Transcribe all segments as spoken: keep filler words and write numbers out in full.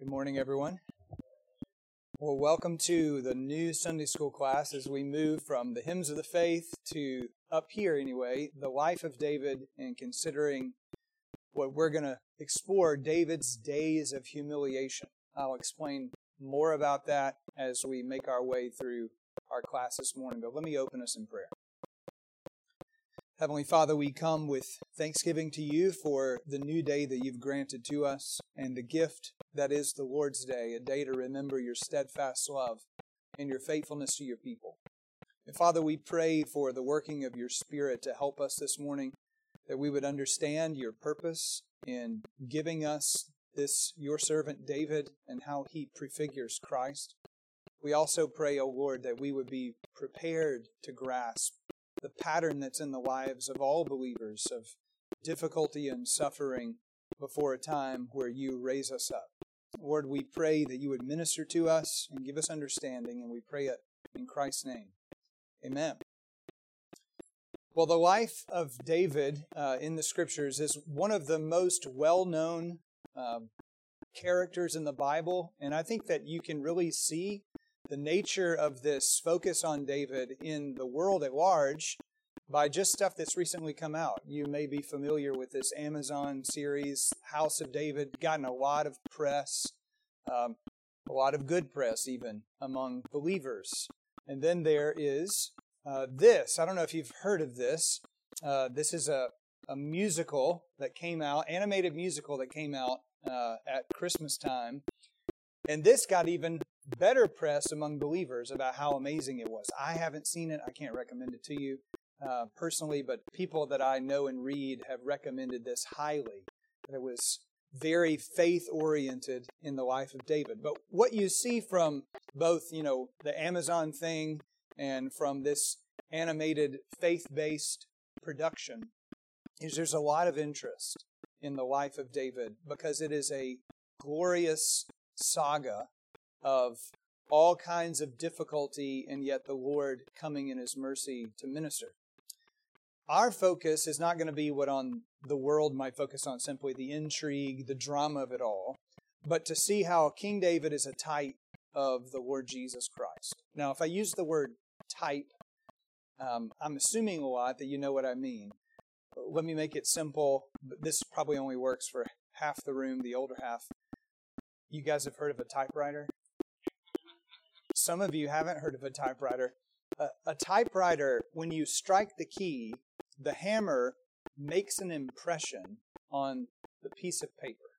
Good morning, everyone. Well, welcome to the new Sunday school class as we move from the hymns of the faith to, up here anyway, the life of David, and considering what we're going to explore, David's days of humiliation. I'll explain more about that as we make our way through our class this morning, but let me open us in prayer. Heavenly Father, we come with thanksgiving to you for the new day that you've granted to us and the gift that is the Lord's Day, a day to remember your steadfast love and your faithfulness to your people. And Father, we pray for the working of your Spirit to help us this morning, that we would understand your purpose in giving us this, your servant David, and how he prefigures Christ. We also pray, O Lord, that we would be prepared to grasp the pattern that's in the lives of all believers of difficulty and suffering before a time where you raise us up. Lord, we pray that you would minister to us and give us understanding, and we pray it in Christ's name. Amen. Well, the life of David uh, in the Scriptures is one of the most well-known uh, characters in the Bible, and I think that you can really see the nature of this focus on David in the world at large by just stuff that's recently come out. You may be familiar with this Amazon series, House of David, gotten a lot of press, um, a lot of good press even among believers. And then there is uh, this. I don't know if you've heard of this. Uh, this is a, a musical that came out, animated musical that came out uh, at Christmas time. And this got even better press among believers about how amazing it was. I haven't seen it. I can't recommend it to you uh, personally, but people that I know and read have recommended this highly. It was very faith-oriented in the life of David. But what you see from both, you know, the Amazon thing and from this animated faith-based production is there's a lot of interest in the life of David because it is a glorious saga of all kinds of difficulty and yet the Lord coming in His mercy to minister. Our focus is not going to be what on the world might focus on, simply the intrigue, the drama of it all, but to see how King David is a type of the Lord Jesus Christ. Now, if I use the word type, um, I'm assuming a lot that you know what I mean. Let me make it simple. This probably only works for half the room, the older half. You guys have heard of a typewriter? Some of you haven't heard of a typewriter. A, a typewriter, when you strike the key, the hammer makes an impression on the piece of paper.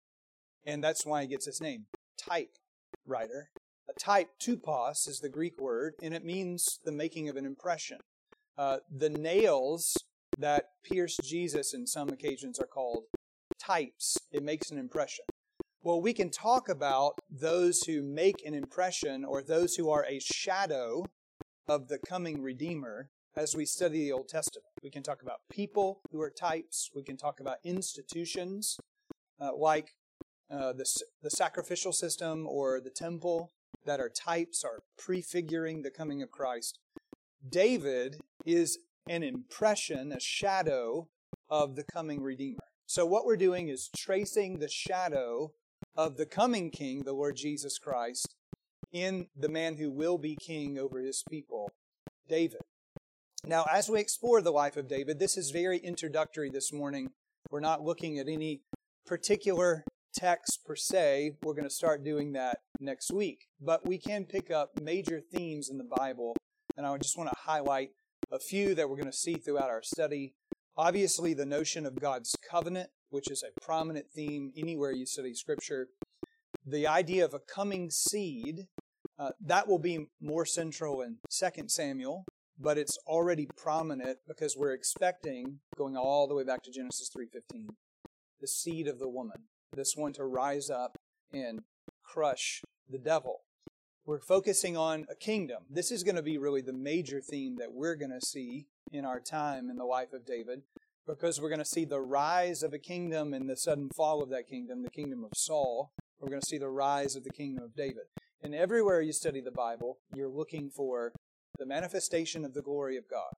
And that's why it gets its name, typewriter. A type, tupos, is the Greek word, and it means the making of an impression. Uh, the nails that pierce Jesus in some occasions are called types. It makes an impression. Well, we can talk about those who make an impression or those who are a shadow of the coming Redeemer as we study the Old Testament. We can talk about people who are types. We can talk about institutions uh, like uh, the, the sacrificial system or the temple that are types, are prefiguring the coming of Christ. David is an impression, a shadow of the coming Redeemer. So what we're doing is tracing the shadow of the coming King, the Lord Jesus Christ, in the man who will be king over his people, David. Now, as we explore the life of David, this is very introductory this morning. We're not looking at any particular text per se. We're going to start doing that next week. But we can pick up major themes in the Bible, and I just want to highlight a few that we're going to see throughout our study. Obviously, the notion of God's covenant, which is a prominent theme anywhere you study Scripture. The idea of a coming seed, uh, that will be more central in Second Samuel, but it's already prominent because we're expecting, going all the way back to Genesis three fifteen, the seed of the woman, this one to rise up and crush the devil. We're focusing on a kingdom. This is going to be really the major theme that we're going to see in our time in the life of David, because we're going to see the rise of a kingdom and the sudden fall of that kingdom, the kingdom of Saul. We're going to see the rise of the kingdom of David. And everywhere you study the Bible, you're looking for the manifestation of the glory of God.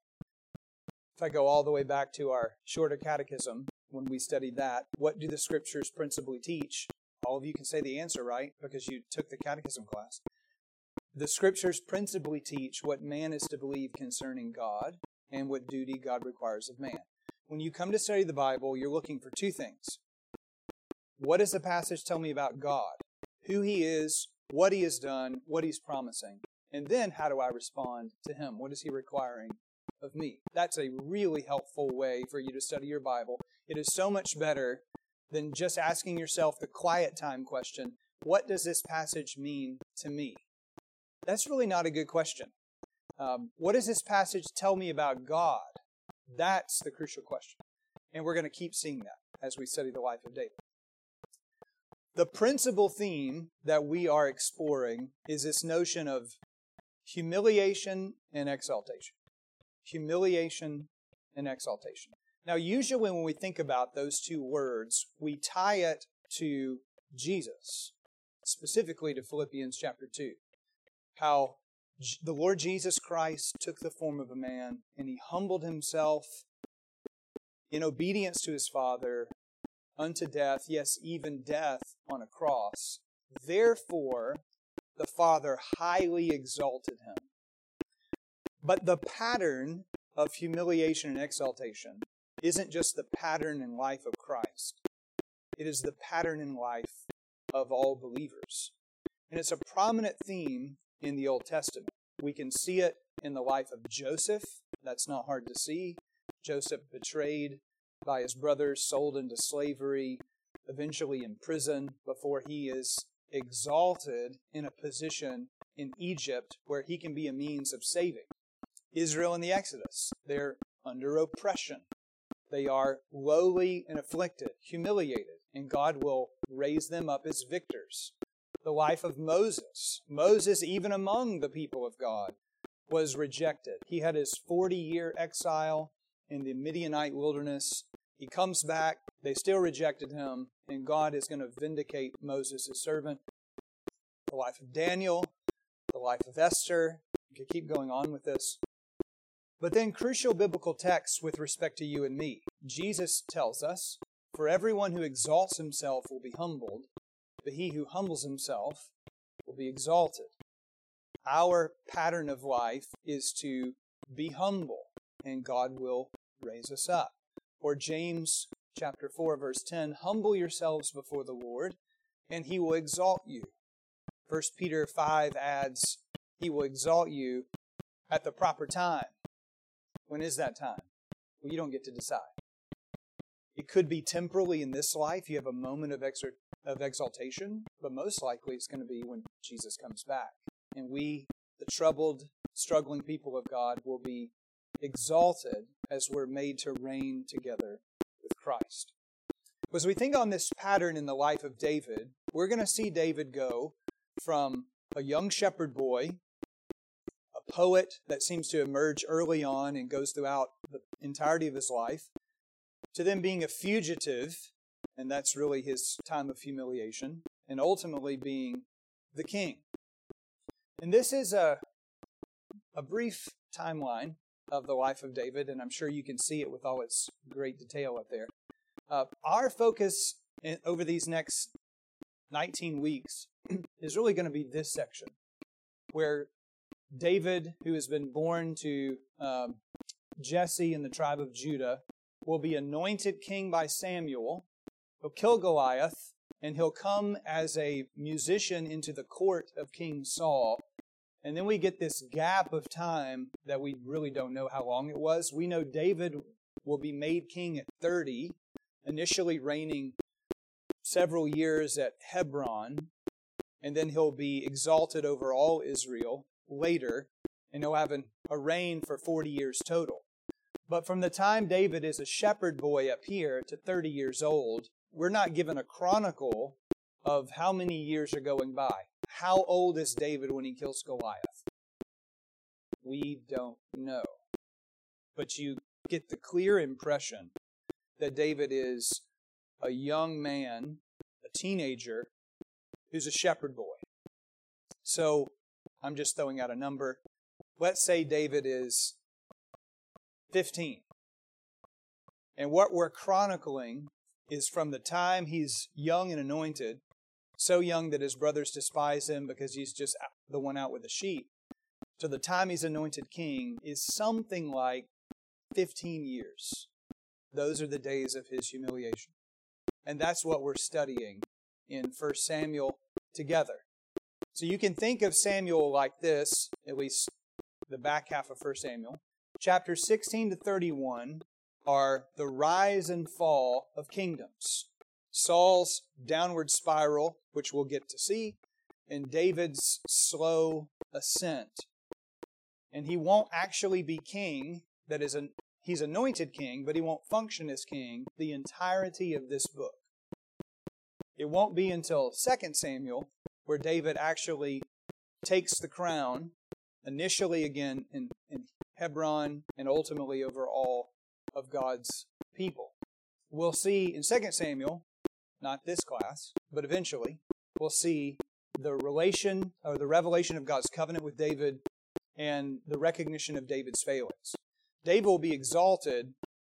If I go all the way back to our shorter catechism, when we studied that, what do the Scriptures principally teach? all of you can say the answer, right? Because you took the catechism class. The Scriptures principally teach what man is to believe concerning God and what duty God requires of man. When you come to study the Bible, you're looking for two things. What does the passage tell me about God? Who He is, what He has done, what He's promising. And then how do I respond to Him? What is He requiring of me? That's a really helpful way for you to study your Bible. It is so much better than just asking yourself the quiet time question, what does this passage mean to me? That's really not a good question. Um, what does this passage tell me about God? That's the crucial question. And we're going to keep seeing that as we study the life of David. The principal theme that we are exploring is this notion of humiliation and exaltation. Humiliation and exaltation. Now, usually when we think about those two words, we tie it to Jesus, specifically to Philippians chapter two. How the Lord Jesus Christ took the form of a man and He humbled Himself in obedience to His Father unto death, yes, even death on a cross. Therefore, the Father highly exalted Him. But the pattern of humiliation and exaltation isn't just the pattern in life of Christ. It is the pattern in life of all believers. And it's a prominent theme in the Old Testament. We can see it in the life of Joseph. That's not hard to see. Joseph betrayed by his brothers, sold into slavery, eventually in prison before he is exalted in a position in Egypt where he can be a means of saving. Israel in the Exodus, they're under oppression. They are lowly and afflicted, humiliated, and God will raise them up as victors. The life of Moses. Moses, even among the people of God, was rejected. He had his forty-year exile in the Midianite wilderness. He comes back. They still rejected him, and God is going to vindicate Moses, his servant. The life of Daniel, the life of Esther. You could keep going on with this. But then crucial biblical texts with respect to you and me. Jesus tells us, for everyone who exalts himself will be humbled, but he who humbles himself will be exalted. Our pattern of life is to be humble, and God will raise us up. Or James chapter four, verse ten, humble yourselves before the Lord, and He will exalt you. First Peter five adds, He will exalt you at the proper time. When is that time? Well, you don't get to decide. It could be temporally in this life. You have a moment of, exer- of exaltation, but most likely it's going to be when Jesus comes back. And we, the troubled, struggling people of God, will be exalted as we're made to reign together with Christ. As we think on this pattern in the life of David, we're going to see David go from a young shepherd boy, a poet that seems to emerge early on and goes throughout the entirety of his life, to then being a fugitive, and that's really his time of humiliation, and ultimately being the king. And this is a, a brief timeline of the life of David, and I'm sure you can see it with all its great detail up there. Uh, our focus in, over these next nineteen weeks is really going to be this section, where David, who has been born to um, Jesse in the tribe of Judah, will be anointed king by Samuel. He'll kill Goliath, and he'll come as a musician into the court of King Saul. And then we get this gap of time that we really don't know how long it was. We know David will be made king at thirty, initially reigning several years at Hebron, and then he'll be exalted over all Israel later, and he'll have an, a reign for forty years total. But from the time David is a shepherd boy up here to thirty years old, we're not given a chronicle of how many years are going by. How old is David when he kills Goliath? We don't know. But you get the clear impression that David is a young man, a teenager, who's a shepherd boy. So, I'm just throwing out a number. Let's say David is fifteen. And what we're chronicling is from the time he's young and anointed so young that his brothers despise him because he's just the one out with the sheep, to the time he's anointed king is something like fifteen years. Those are the days of his humiliation. And that's what we're studying in First Samuel together. So you can think of Samuel like this, at least the back half of First Samuel. Chapters sixteen to thirty-one are the rise and fall of kingdoms. Saul's downward spiral, which we'll get to see, and David's slow ascent. And he won't actually be king, that is, an, he's anointed king, but he won't function as king the entirety of this book. It won't be until Second Samuel where David actually takes the crown, initially again in, in Hebron and ultimately over all of God's people. We'll see in Second Samuel, not this class, but eventually, we'll see the relation or the revelation of God's covenant with David and the recognition of David's failings. David will be exalted,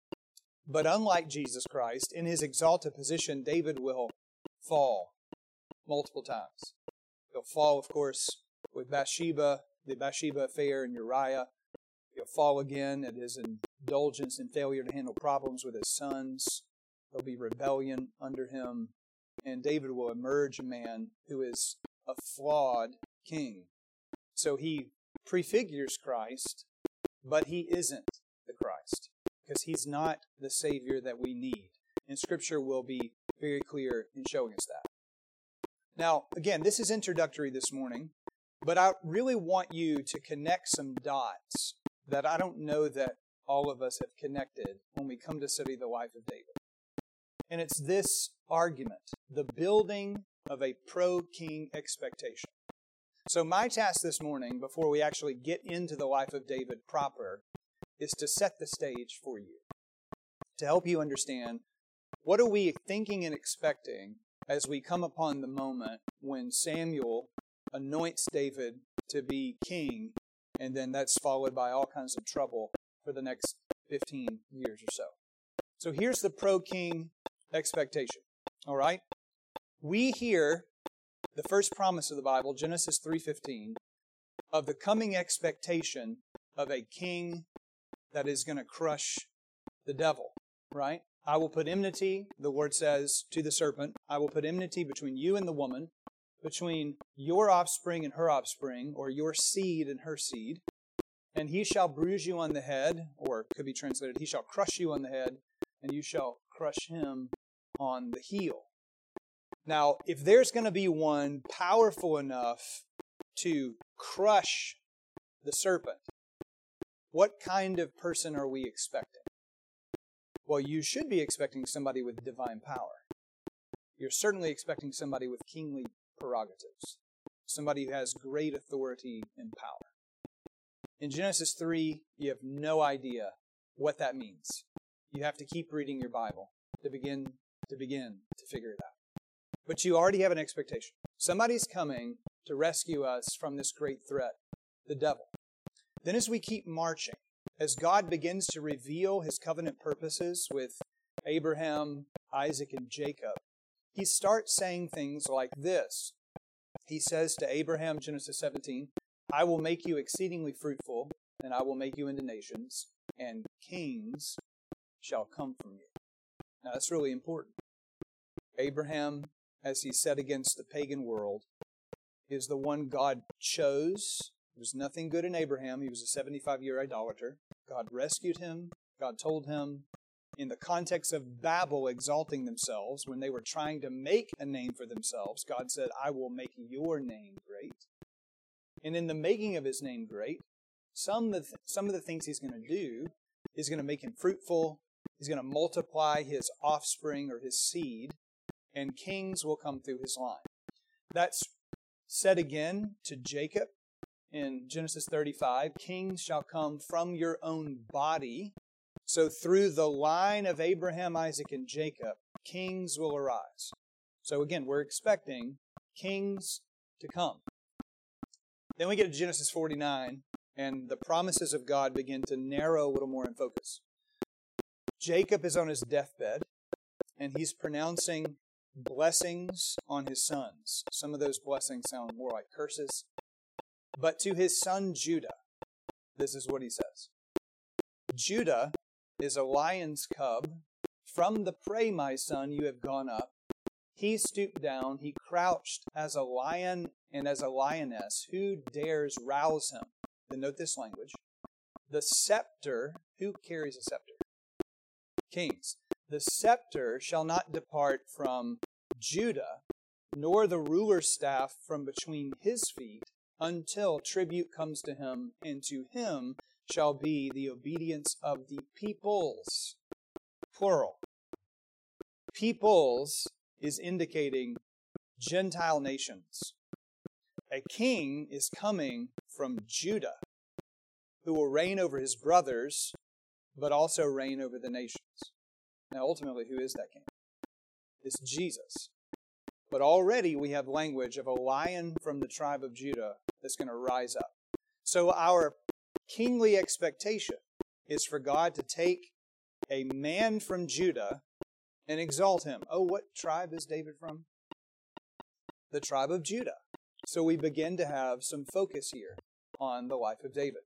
but unlike Jesus Christ, in his exalted position, David will fall multiple times. He'll fall, of course, with Bathsheba, the Bathsheba affair and Uriah. He'll fall again at his indulgence and failure to handle problems with his sons. There'll be rebellion under him, and David will emerge a man who is a flawed king. So he prefigures Christ, but he isn't the Christ, because he's not the Savior that we need. And Scripture will be very clear in showing us that. Now, again, this is introductory this morning, but I really want you to connect some dots that I don't know that all of us have connected when we come to study the life of David. And it's this argument, the building of a pro-king expectation. So my task this morning, before we actually get into the life of David proper, is to set the stage for you, to help you understand what are we thinking and expecting as we come upon the moment when Samuel anoints David to be king, and then that's followed by all kinds of trouble for the next fifteen years or so. So here's the pro-king expectation, all right? We hear the first promise of the Bible, Genesis three fifteen, of the coming expectation of a king that is going to crush the devil, right? I will put enmity, the Lord says to the serpent, I will put enmity between you and the woman, between your offspring and her offspring, or your seed and her seed, and he shall bruise you on the head, or it could be translated, he shall crush you on the head, and you shall crush him on the heel. Now, if there's going to be one powerful enough to crush the serpent, what kind of person are we expecting? Well, you should be expecting somebody with divine power. You're certainly expecting somebody with kingly prerogatives, somebody who has great authority and power. In Genesis three, you have no idea what that means. You have to keep reading your Bible to begin to begin to figure it out. But you already have an expectation. Somebody's coming to rescue us from this great threat, the devil. Then as we keep marching, as God begins to reveal his covenant purposes with Abraham, Isaac, and Jacob, he starts saying things like this. He says to Abraham, Genesis seventeen, I will make you exceedingly fruitful, and I will make you into nations, and kings shall come from you. Now that's really important. Abraham, as he set against the pagan world, is the one God chose. There was nothing good in Abraham. He was a seventy-five-year idolater. God rescued him. God told him, in the context of Babel exalting themselves, when they were trying to make a name for themselves, God said, I will make your name great. And in the making of his name great, some of the, some of the things he's going to do is going to make him fruitful. He's going to multiply his offspring or his seed, and kings will come through his line. That's said again to Jacob in Genesis thirty-five. Kings shall come from your own body. So through the line of Abraham, Isaac, and Jacob, kings will arise. So again, we're expecting kings to come. Then we get to Genesis forty-nine, and the promises of God begin to narrow a little more in focus. Jacob is on his deathbed, and he's pronouncing blessings on his sons. Some of those blessings sound more like curses. But to his son Judah, this is what he says. Judah is a lion's cub. From the prey, my son, you have gone up. He stooped down. He crouched as a lion and as a lioness. Who dares rouse him? Then note this language. The scepter, who carries a scepter? Kings. The scepter shall not depart from Judah, nor the ruler's staff from between his feet, until tribute comes to him, and to him shall be the obedience of the peoples. Plural. Peoples is indicating Gentile nations. A king is coming from Judah, who will reign over his brothers, but also reign over the nations. Now, ultimately, who is that king? It's Jesus. But already we have language of a lion from the tribe of Judah that's going to rise up. So our kingly expectation is for God to take a man from Judah and exalt him. Oh, what tribe is David from? The tribe of Judah. So we begin to have some focus here on the life of David.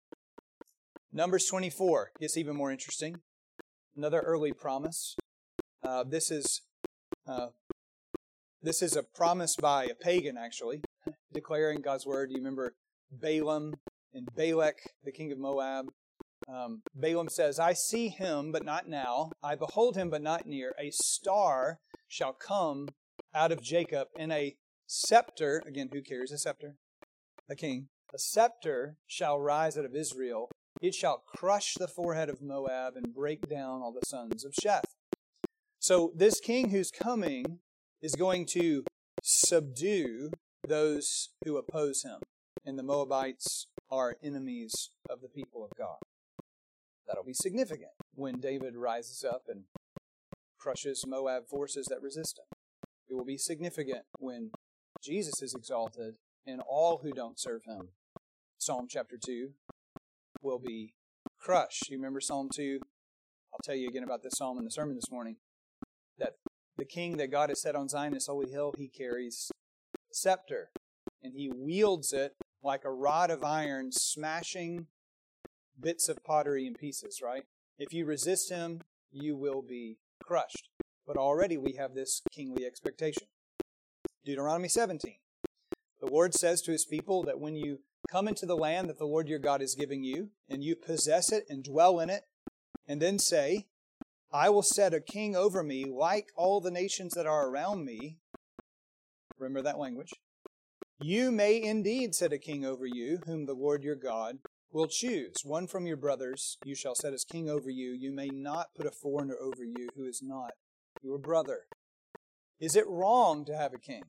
Numbers twenty-four gets even more interesting. Another early promise. Uh, this is uh, this is a promise by a pagan, actually, declaring God's word. You remember Balaam and Balak, the king of Moab. Um, Balaam says, I see him, but not now. I behold him, but not near. A star shall come out of Jacob, and a scepter, again, who carries a scepter? A king. A scepter shall rise out of Israel. It shall crush the forehead of Moab and break down all the sons of Sheth. So this king who's coming is going to subdue those who oppose him. And the Moabites are enemies of the people of God. That'll be significant when David rises up and crushes Moab forces that resist him. It will be significant when Jesus is exalted and all who don't serve him, Psalm chapter two, will be crushed. You remember Psalm two? I'll tell you again about this psalm in the sermon this morning. That the king that God has set on Zion, this holy hill, he carries a scepter. And he wields it like a rod of iron, smashing bits of pottery in pieces, right? If you resist him, you will be crushed. But already we have this kingly expectation. Deuteronomy seventeen. The Lord says to his people that when you come into the land that the Lord your God is giving you, and you possess it and dwell in it, and then say, I will set a king over me like all the nations that are around me. Remember that language. You may indeed set a king over you, whom the Lord your God will choose. One from your brothers you shall set as king over you. You may not put a foreigner over you who is not your brother. Is it wrong to have a king?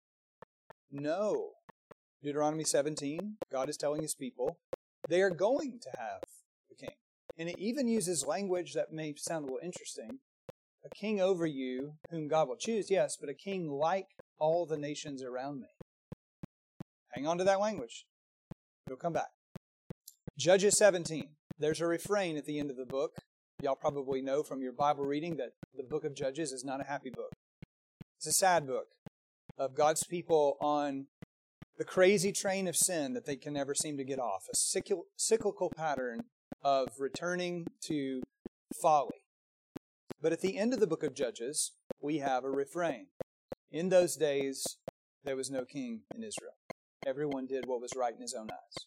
No. Deuteronomy seventeen, God is telling his people, they are going to have a king. And it even uses language that may sound a little interesting. A king over you, whom God will choose, yes, but a king like all the nations around me. Hang on to that language. It'll come back. Judges seventeen. There's a refrain at the end of the book. Y'all probably know from your Bible reading that the book of Judges is not a happy book. It's a sad book of God's people on the crazy train of sin that they can never seem to get off. A cyclical pattern of returning to folly. But at the end of the book of Judges, we have a refrain. In those days, there was no king in Israel. Everyone did what was right in his own eyes.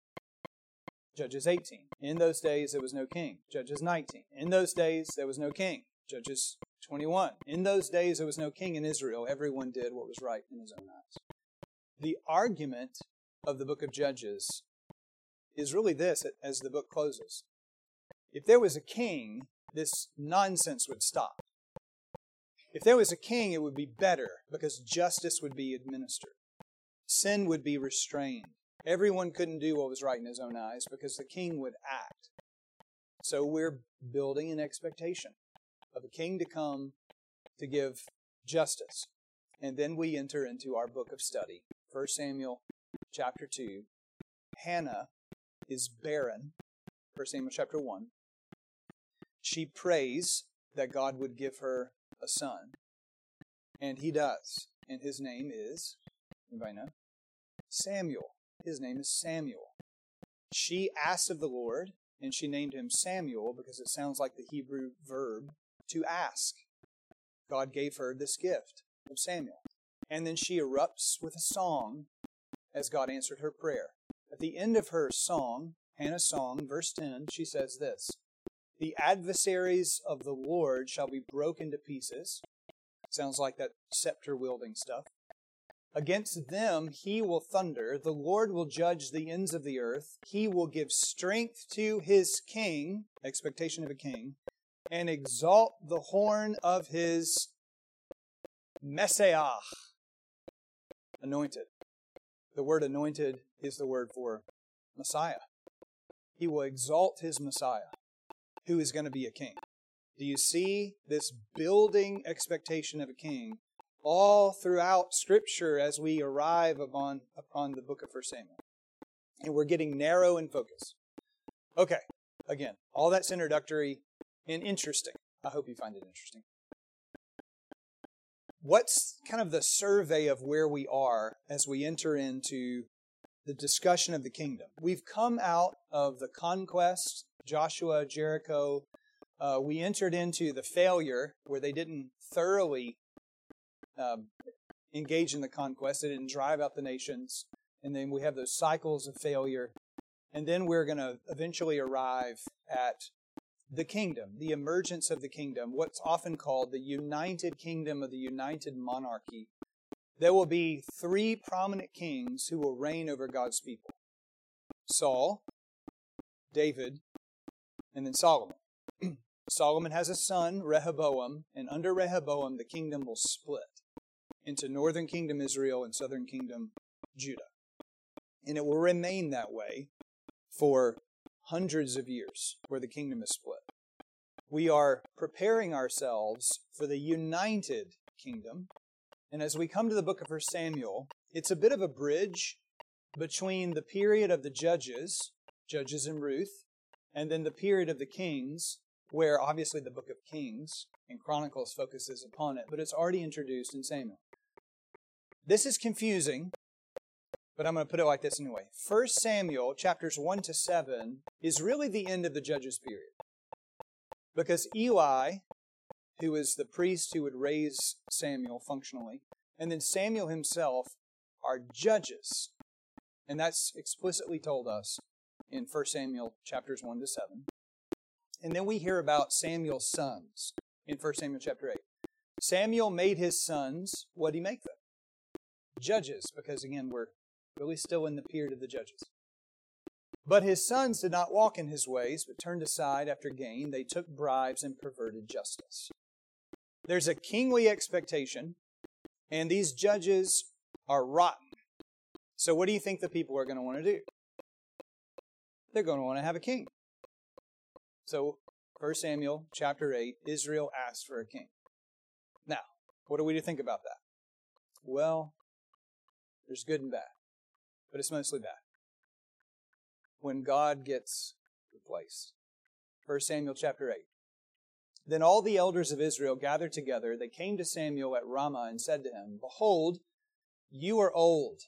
Judges eighteen. In those days, there was no king. Judges nineteen. In those days, there was no king. Judges twenty-one. In those days, there was no king in Israel. Everyone did what was right in his own eyes. The argument of the book of Judges is really this as the book closes. If there was a king, this nonsense would stop. If there was a king, it would be better because justice would be administered. Sin would be restrained. Everyone couldn't do what was right in his own eyes because the king would act. So we're building an expectation of a king to come to give justice. And then we enter into our book of study. First Samuel chapter two. Hannah is barren. First Samuel chapter one. She prays that God would give her a son. And he does. And his name is, anybody know? Samuel. His name is Samuel. She asked of the Lord, and she named him Samuel because it sounds like the Hebrew verb to ask. God gave her this gift of Samuel. And then she erupts with a song as God answered her prayer. At the end of her song, Hannah's song, verse ten, she says this, "The adversaries of the Lord shall be broken to pieces." Sounds like that scepter-wielding stuff. "Against them he will thunder. The Lord will judge the ends of the earth. He will give strength to his king," expectation of a king, "and exalt the horn of his Messiah," anointed. The word anointed is the word for Messiah. He will exalt his Messiah, who is going to be a king. Do you see this building expectation of a king all throughout Scripture as we arrive upon, upon the book of First Samuel? And we're getting narrow in focus. Okay, again, all that's introductory and interesting. I hope you find it interesting. What's kind of the survey of where we are as we enter into the discussion of the kingdom? We've come out of the conquest, Joshua, Jericho. Uh, we entered into the failure where they didn't thoroughly um, engage in the conquest. They didn't drive out the nations. And then we have those cycles of failure. And then we're going to eventually arrive at the kingdom, the emergence of the kingdom, what's often called the united kingdom or the united monarchy. There will be three prominent kings who will reign over God's people: Saul, David, and then Solomon. Solomon has a son, Rehoboam, and under Rehoboam the kingdom will split into northern kingdom Israel and southern kingdom Judah. And it will remain that way for hundreds of years where the kingdom is split. We are preparing ourselves for the united kingdom. And as we come to the book of First Samuel, it's a bit of a bridge between the period of the judges, Judges and Ruth, and then the period of the kings, where obviously the book of Kings and Chronicles focuses upon it, but it's already introduced in Samuel. This is confusing, but I'm going to put it like this anyway. First Samuel, chapters one to seven, is really the end of the Judges period. Because Eli, who is the priest who would raise Samuel functionally, and then Samuel himself are judges. And that's explicitly told us in First Samuel chapters one to seven. And then we hear about Samuel's sons in First Samuel chapter eight. Samuel made his sons, what did he make them? Judges, because again, we're really still in the period of the judges. But his sons did not walk in his ways, but turned aside after gain. They took bribes and perverted justice. There's a kingly expectation, and these judges are rotten. So what do you think the people are going to want to do? They're going to want to have a king. So, First Samuel chapter eight, Israel asked for a king. Now, what are we to think about that? Well, there's good and bad, but it's mostly bad. When God gets replaced. First Samuel chapter eight. Then all the elders of Israel gathered together. They came to Samuel at Ramah and said to him, "Behold, you are old."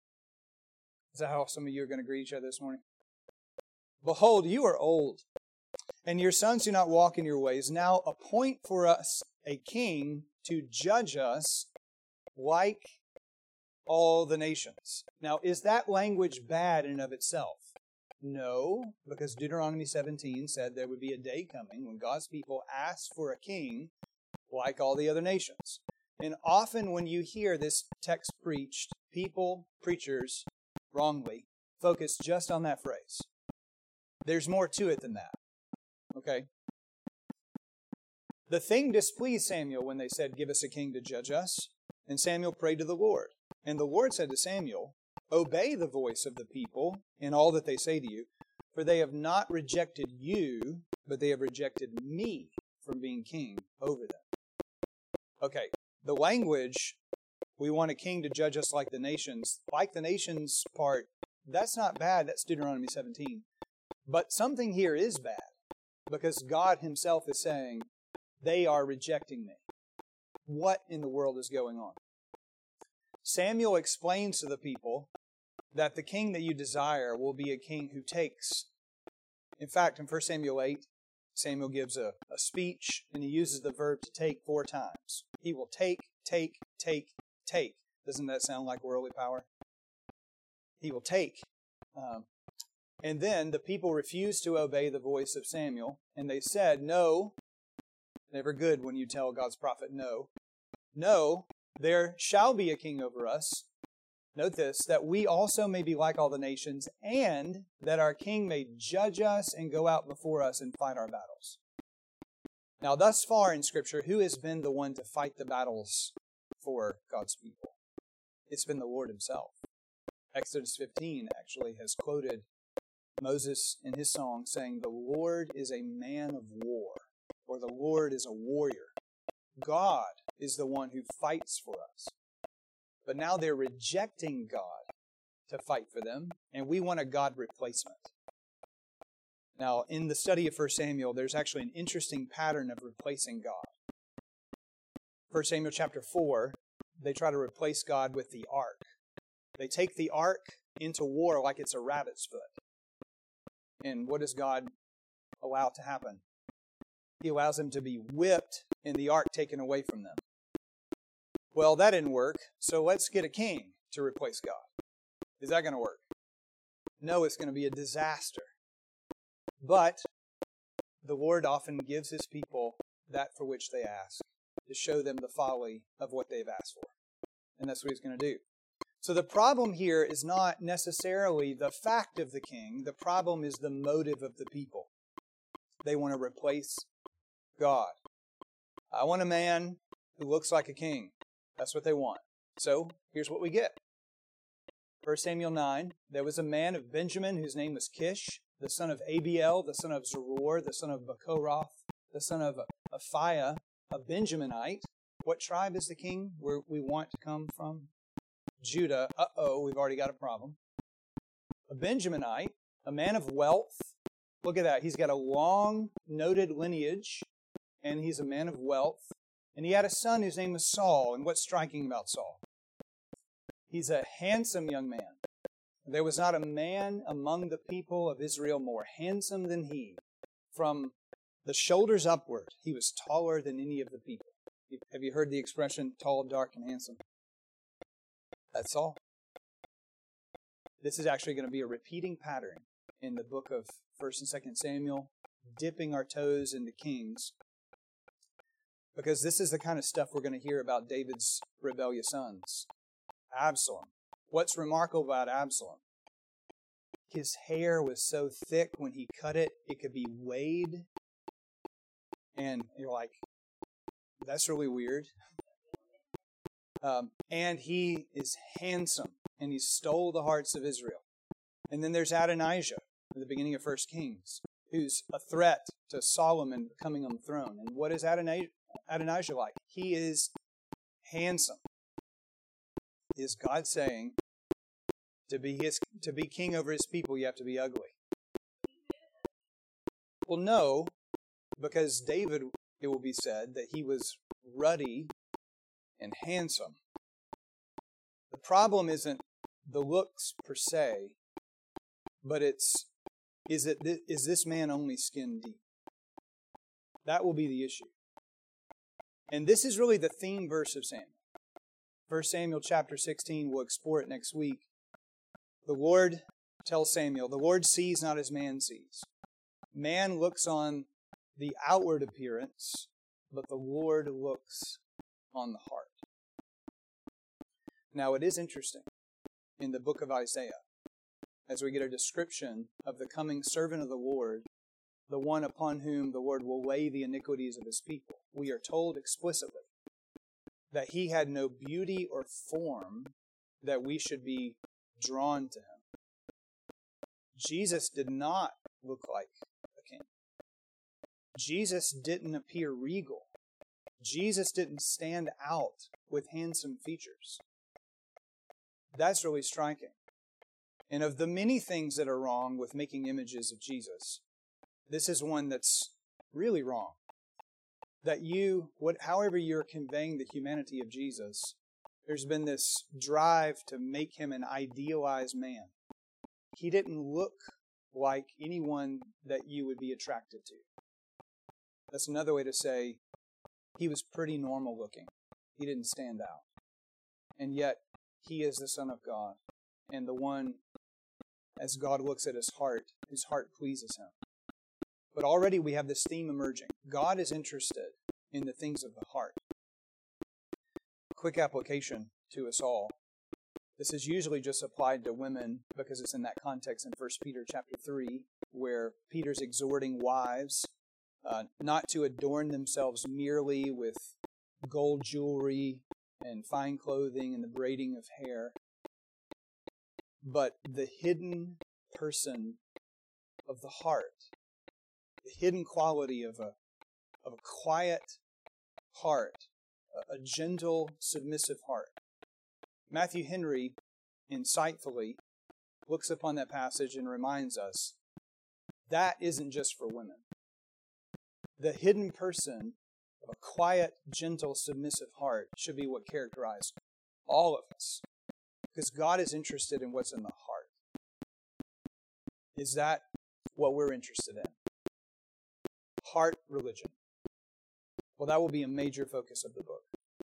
Is that how some of you are going to greet each other this morning? "Behold, you are old, and your sons do not walk in your ways. Now appoint for us a king to judge us like all the nations." Now, is that language bad in and of itself? No, because Deuteronomy seventeen said there would be a day coming when God's people asked for a king like all the other nations. And often when you hear this text preached, people, preachers, wrongly, focus just on that phrase. There's more to it than that. Okay? The thing displeased Samuel when they said, "Give us a king to judge us." And Samuel prayed to the Lord. And the Lord said to Samuel, "Obey the voice of the people in all that they say to you, for they have not rejected you, but they have rejected me from being king over them." Okay, the language, we want a king to judge us like the nations. Like the nations part, that's not bad. That's Deuteronomy seventeen. But something here is bad, because God himself is saying, they are rejecting me. what in the world is going on? Samuel explains to the people that the king that you desire will be a king who takes. In fact, in First Samuel eight, Samuel gives a, a speech, and he uses the verb to take four times. He will take, take, take, take. Doesn't that sound like worldly power? He will take. Um, and then the people refused to obey the voice of Samuel, and they said, no, never good when you tell God's prophet no. No, there shall be a king over us. Note this, that we also may be like all the nations, and that our king may judge us and go out before us and fight our battles. Now, thus far in Scripture, who has been the one to fight the battles for God's people? It's been the Lord Himself. Exodus fifteen actually has quoted Moses in his song saying, the Lord is a man of war, or the Lord is a warrior. God is the one who fights for us. But now they're rejecting God to fight for them, and we want a God replacement. Now, in the study of First Samuel, there's actually an interesting pattern of replacing God. First Samuel chapter four, they try to replace God with the ark. They take the ark into war like it's a rabbit's foot. And what does God allow to happen? He allows them to be whipped and the ark taken away from them. Well, that didn't work, so let's get a king to replace God. Is that going to work? No, it's going to be a disaster. But the Lord often gives His people that for which they ask, to show them the folly of what they've asked for. And that's what He's going to do. So the problem here is not necessarily the fact of the king. The problem is the motive of the people. They want to replace God. I want a man who looks like a king. That's what they want. So here's what we get. First Samuel nine, there was a man of Benjamin whose name was Kish, the son of Abiel, the son of Zeror, the son of Bechorath, the son of Aphiah, a Benjaminite. What tribe is the king where we want to come from? Judah. Uh-oh, we've already got a problem. A Benjaminite, a man of wealth. Look at that. He's got a long, noted lineage, and he's a man of wealth. And he had a son whose name was Saul. And what's striking about Saul? He's a handsome young man. There was not a man among the people of Israel more handsome than he. From the shoulders upward, he was taller than any of the people. Have you heard the expression, tall, dark, and handsome? That's Saul. This is actually going to be a repeating pattern in the book of First and Second Samuel, dipping our toes into kings. Because this is the kind of stuff we're going to hear about David's rebellious sons. Absalom. What's remarkable about Absalom? His hair was so thick when he cut it, it could be weighed. And you're like, that's really weird. Um, and he is handsome, and he stole the hearts of Israel. And then there's Adonijah at the beginning of First Kings, who's a threat to Solomon coming on the throne. And what is Adonijah, Adonijah like? He is handsome. Is God saying to be his to be king over His people, you have to be ugly? Well, no, because David, it will be said that he was ruddy and handsome. The problem isn't the looks per se, but it's is it is this man only skin deep? That will be the issue. And this is really the theme verse of Samuel. First Samuel chapter sixteen, we'll explore it next week. The Lord tells Samuel, the Lord sees not as man sees. Man looks on the outward appearance, but the Lord looks on the heart. Now, it is interesting in the book of Isaiah, as we get a description of the coming servant of the Lord, the one upon whom the Lord will lay the iniquities of His people. We are told explicitly that He had no beauty or form that we should be drawn to Him. Jesus did not look like a king. Jesus didn't appear regal. Jesus didn't stand out with handsome features. That's really striking. And of the many things that are wrong with making images of Jesus, this is one that's really wrong. that you, what, however you're conveying the humanity of Jesus, there's been this drive to make him an idealized man. He didn't look like anyone that you would be attracted to. That's another way to say he was pretty normal looking. He didn't stand out. And yet, he is the Son of God. And the one, as God looks at his heart, his heart pleases him. But already we have this theme emerging. God is interested in the things of the heart. Quick application to us all. This is usually just applied to women because it's in that context in First Peter chapter three, where Peter's exhorting wives uh, not to adorn themselves merely with gold jewelry and fine clothing and the braiding of hair, but the hidden person of the heart, the hidden quality of a, of a quiet heart, a, a gentle, submissive heart. Matthew Henry, insightfully, looks upon that passage and reminds us that isn't just for women. The hidden person of a quiet, gentle, submissive heart should be what characterizes all of us. Because God is interested in what's in the heart. Is that what we're interested in? Heart religion. Well, that will be a major focus of the book.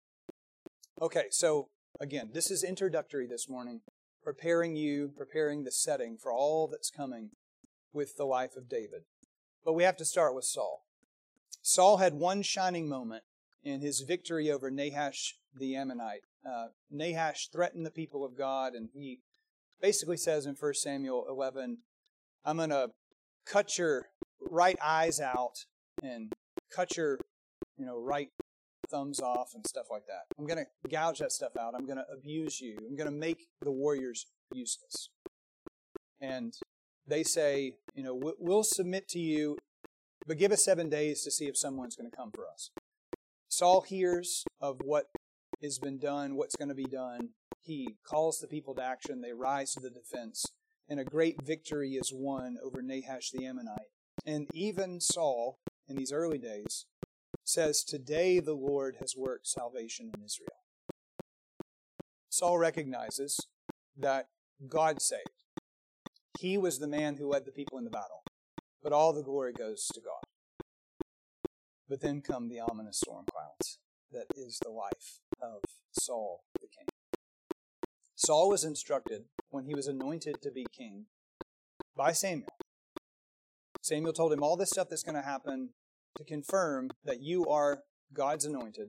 Okay, so again, this is introductory this morning, preparing you, preparing the setting for all that's coming with the life of David. But we have to start with Saul. Saul had one shining moment in his victory over Nahash the Ammonite. Uh, Nahash threatened the people of God, and he basically says in First Samuel eleven, I'm going to cut your right eyes out and cut your you know, right thumbs off and stuff like that. I'm going to gouge that stuff out. I'm going to abuse you. I'm going to make the warriors useless. And they say, you know, we'll submit to you, but give us seven days to see if someone's going to come for us. Saul hears of what has been done, what's going to be done. He calls the people to action. They rise to the defense. And a great victory is won over Nahash the Ammonite. And even Saul, in these early days, says, today the Lord has worked salvation in Israel. Saul recognizes that God saved. He was the man who led the people in the battle. But all the glory goes to God. But then come the ominous storm clouds that is the life of Saul the king. Saul was instructed when he was anointed to be king by Samuel. Samuel told him all this stuff that's going to happen to confirm that you are God's anointed.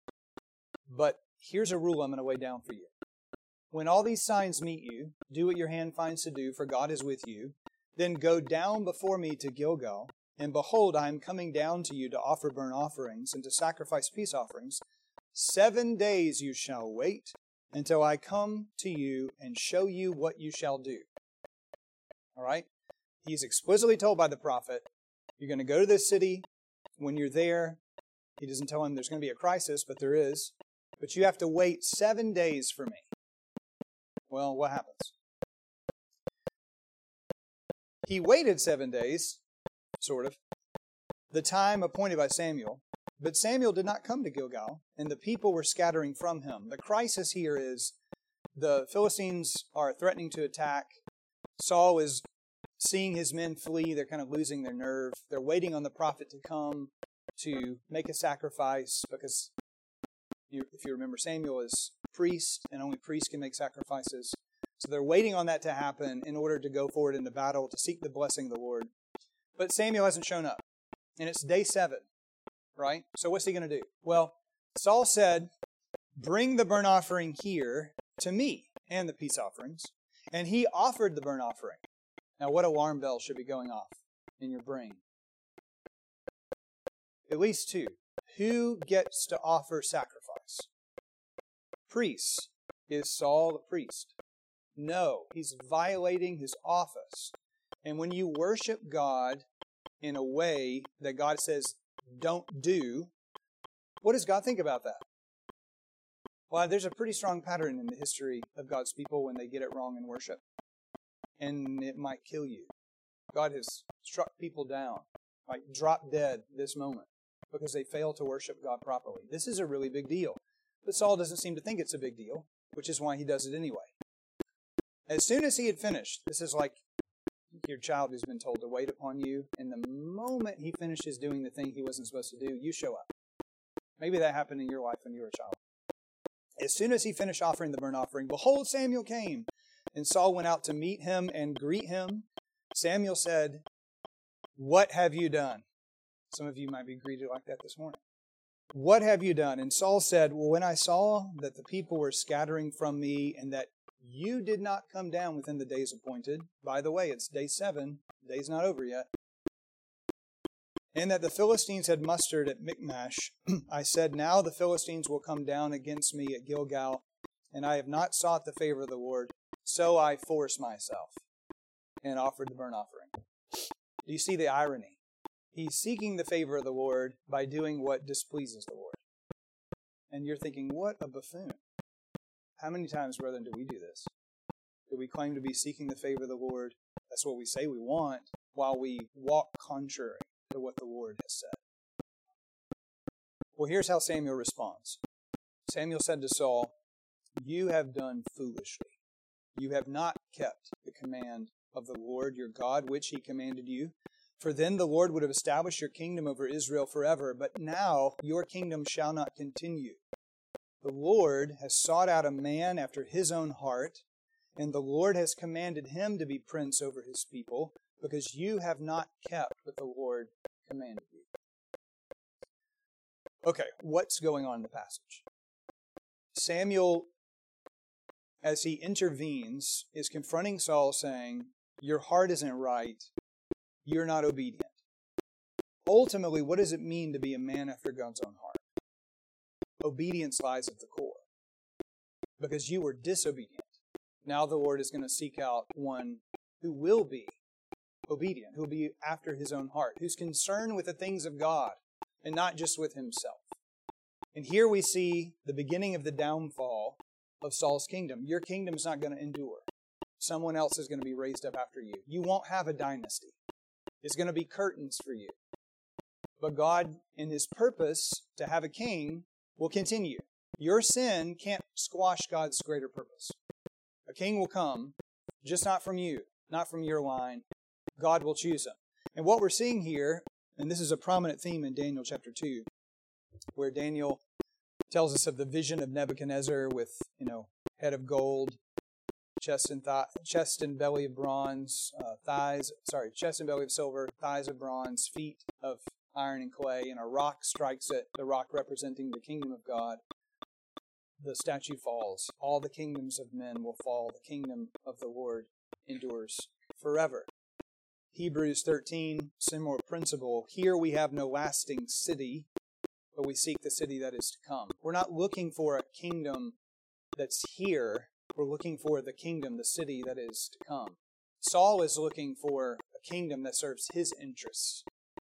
But here's a rule I'm going to lay down for you. When all these signs meet you, do what your hand finds to do, for God is with you. Then go down before me to Gilgal, and behold, I am coming down to you to offer burnt offerings and to sacrifice peace offerings. Seven days you shall wait until I come to you and show you what you shall do. All right? He's explicitly told by the prophet, you're going to go to this city. When you're there, he doesn't tell him there's going to be a crisis, but there is. But you have to wait seven days for me. Well, what happens? He waited seven days, sort of, the time appointed by Samuel. But Samuel did not come to Gilgal, and the people were scattering from him. The crisis here is the Philistines are threatening to attack. Saul is seeing his men flee. They're kind of losing their nerve. They're waiting on the prophet to come to make a sacrifice because, if you remember, Samuel is priest, and only priests can make sacrifices. So they're waiting on that to happen in order to go forward into battle, to seek the blessing of the Lord. But Samuel hasn't shown up, and it's day seven, right? So what's he going to do? Well, Saul said, bring the burnt offering here to me and the peace offerings. And he offered the burnt offering. Now, what alarm bell should be going off in your brain? At least two. Who gets to offer sacrifice? Priests. Is Saul a priest? No, he's violating his office. And when you worship God in a way that God says don't do, what does God think about that? Well, there's a pretty strong pattern in the history of God's people when they get it wrong in worship. And it might kill you. God has struck people down, like drop dead this moment. because they fail to worship God properly. This is a really big deal. But Saul doesn't seem to think it's a big deal, which is why he does it anyway. As soon as he had finished, this is like your child who's been told to wait upon you, and the moment he finishes doing the thing he wasn't supposed to do, you show up. Maybe that happened in your life when you were a child. As soon as he finished offering the burnt offering, behold, Samuel came, and Saul went out to meet him and greet him. Samuel said, "What have you done?" Some of you might be greeted like that this morning. "What have you done?" And Saul said, "Well, when I saw that the people were scattering from me and that you did not come down within the days appointed," by the way, it's day seven, the day's not over yet, "and that the Philistines had mustered at Michmash, I said, now the Philistines will come down against me at Gilgal, and I have not sought the favor of the Lord, so I forced myself and offered the burnt offering." Do you see the irony? He's seeking the favor of the Lord by doing what displeases the Lord. And you're thinking, what a buffoon. How many times, brethren, do we do this? Do we claim to be seeking the favor of the Lord? That's what we say we want, while we walk contrary to what the Lord has said. Well, here's how Samuel responds. Samuel said to Saul, "You have done foolishly. You have not kept the command of the Lord your God, which he commanded you. For then the Lord would have established your kingdom over Israel forever. But now your kingdom shall not continue. The Lord has sought out a man after his own heart, and the Lord has commanded him to be prince over his people, because you have not kept what the Lord commanded you." Okay, what's going on in the passage? Samuel, as he intervenes, is confronting Saul saying, your heart isn't right. You're not obedient. Ultimately, what does it mean to be a man after God's own heart? Obedience lies at the core. Because you were disobedient. Now the Lord is going to seek out one who will be obedient, who will be after his own heart, who's concerned with the things of God and not just with himself. And here we see the beginning of the downfall of Saul's kingdom. Your kingdom's not going to endure. Someone else is going to be raised up after you. You won't have a dynasty. It's going to be curtains for you. But God, in his purpose to have a king, will continue. Your sin can't squash God's greater purpose. A king will come, just not from you, not from your line. God will choose him. And what we're seeing here, and this is a prominent theme in Daniel chapter two, where Daniel tells us of the vision of Nebuchadnezzar with, you know, head of gold, chest and thigh, chest and belly of bronze, uh, thighs, sorry, chest and belly of silver, thighs of bronze, feet of iron and clay, and a rock strikes it, the rock representing the kingdom of God. The statue falls. All the kingdoms of men will fall. The kingdom of the Lord endures forever. Hebrews thirteen, similar principle. Here we have no lasting city, but we seek the city that is to come. We're not looking for a kingdom that's here. We're looking for the kingdom, the city that is to come. Saul is looking for a kingdom that serves his interests.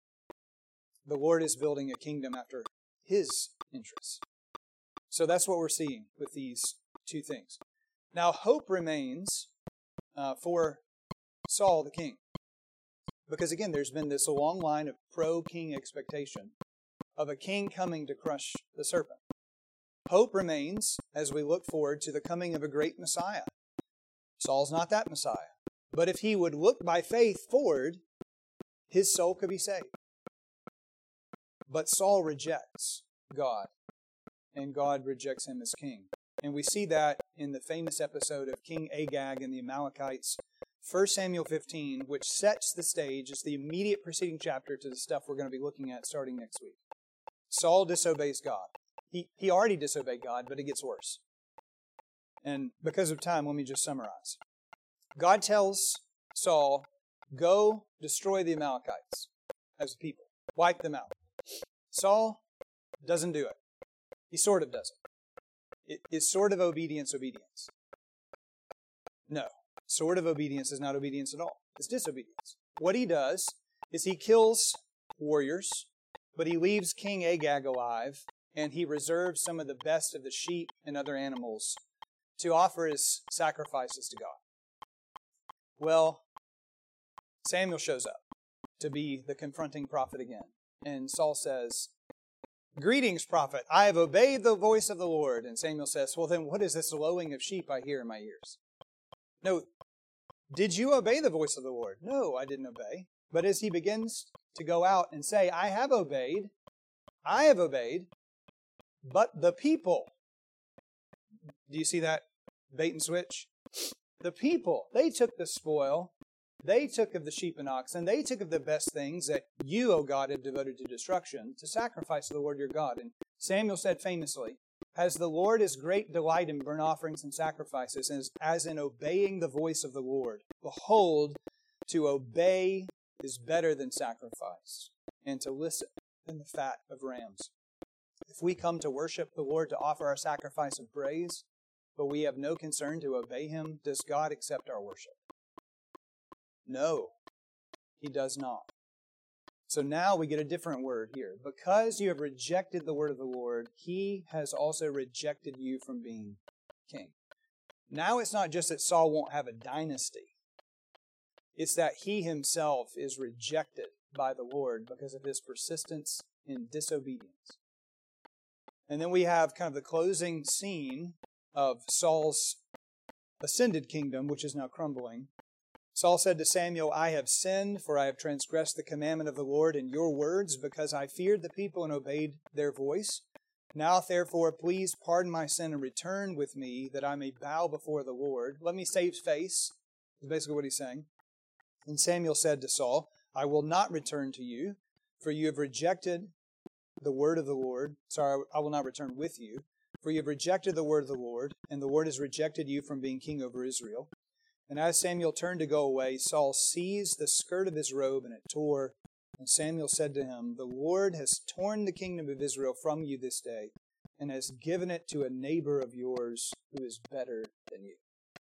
The Lord is building a kingdom after his interests. So that's what we're seeing with these two things. Now, hope remains uh, for Saul the king. Because again, there's been this long line of pro-king expectation of a king coming to crush the serpent. Hope remains as we look forward to the coming of a great Messiah. Saul's not that Messiah. But if he would look by faith forward, his soul could be saved. But Saul rejects God, and God rejects him as king. And we see that in the famous episode of King Agag and the Amalekites, First Samuel fifteen, which sets the stage as the immediate preceding chapter to the stuff we're going to be looking at starting next week. Saul disobeys God. He, he already disobeyed God, but it gets worse. And because of time, let me just summarize. God tells Saul, go destroy the Amalekites as a people. Wipe them out. Saul doesn't do it. He sort of does it. It is sort of obedience, obedience. No. Sort of obedience is not obedience at all. It's disobedience. What he does is he kills warriors, but he leaves King Agag alive, and he reserves some of the best of the sheep and other animals to offer as sacrifices to God. Well, Samuel shows up to be the confronting prophet again. And Saul says, Greetings, prophet. I have obeyed the voice of the Lord. And Samuel says, well, then what is this lowing of sheep I hear in my ears? No, did you obey the voice of the Lord? No, I didn't obey. But as he begins to go out and say, I have obeyed, I have obeyed, but the people. Do you see that bait and switch? The people, they took the spoil. They took of the sheep and oxen. They took of the best things that you, O God, have devoted to destruction, to sacrifice to the Lord your God. And Samuel said famously, as the Lord is great delight in burnt offerings and sacrifices, as, as in obeying the voice of the Lord. Behold, to obey is better than sacrifice, and to listen than the fat of rams. If we come to worship the Lord, to offer our sacrifice of praise, but we have no concern to obey Him, does God accept our worship? No, He does not. So now we get a different word here. Because you have rejected the word of the Lord, He has also rejected you from being king. Now it's not just that Saul won't have a dynasty. It's that he himself is rejected by the Lord because of his persistence in disobedience. And then we have kind of the closing scene of Saul's ascended kingdom, which is now crumbling. Saul said to Samuel, I have sinned, for I have transgressed the commandment of the Lord in your words, because I feared the people and obeyed their voice. Now, therefore, please pardon my sin and return with me, that I may bow before the Lord. Let me save face, is basically what he's saying. And Samuel said to Saul, I will not return to you, for you have rejected the word of the Lord. Sorry, I will not return with you, for you have rejected the word of the Lord, and the Lord has rejected you from being king over Israel. And as Samuel turned to go away, Saul seized the skirt of his robe, and it tore. And Samuel said to him, the Lord has torn the kingdom of Israel from you this day, and has given it to a neighbor of yours who is better than you.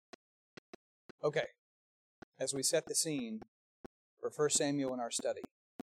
Okay, as we set the scene for First Samuel in our study,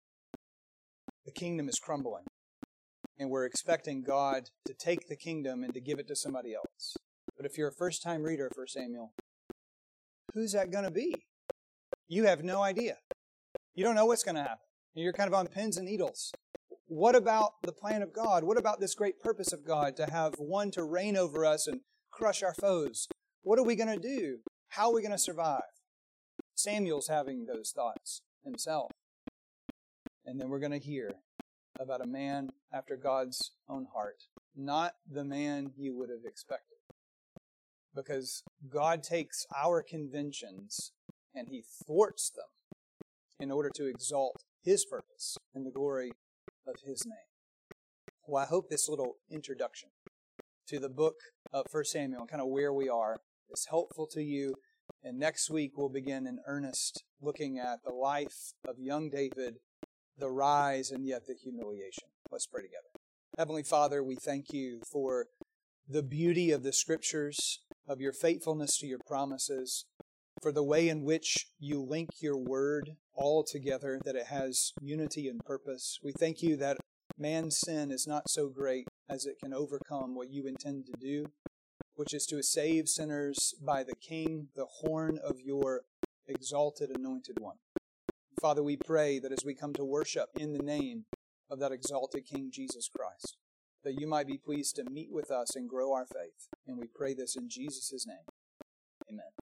the kingdom is crumbling, and we're expecting God to take the kingdom and to give it to somebody else. But if you're a first-time reader of First Samuel, who's that going to be? You have no idea. You don't know what's going to happen. You're kind of on pins and needles. What about the plan of God? What about this great purpose of God to have one to reign over us and crush our foes? What are we going to do? How are we going to survive? Samuel's having those thoughts himself. And then we're going to hear about a man after God's own heart. Not the man you would have expected. Because God takes our conventions and He thwarts them in order to exalt His purpose and the glory of His name. Well, I hope this little introduction to the book of First Samuel, kind of where we are, is helpful to you. And next week we'll begin in earnest looking at the life of young David, the rise and yet the humiliation. Let's pray together. Heavenly Father, we thank You for the beauty of the Scriptures, of Your faithfulness to Your promises, for the way in which You link Your word all together, that it has unity and purpose. We thank You that man's sin is not so great as it can overcome what You intend to do, which is to save sinners by the King, the horn of Your exalted anointed one. Father, we pray that as we come to worship in the name of that exalted King Jesus Christ, that You might be pleased to meet with us and grow our faith. And we pray this in Jesus' name. Amen.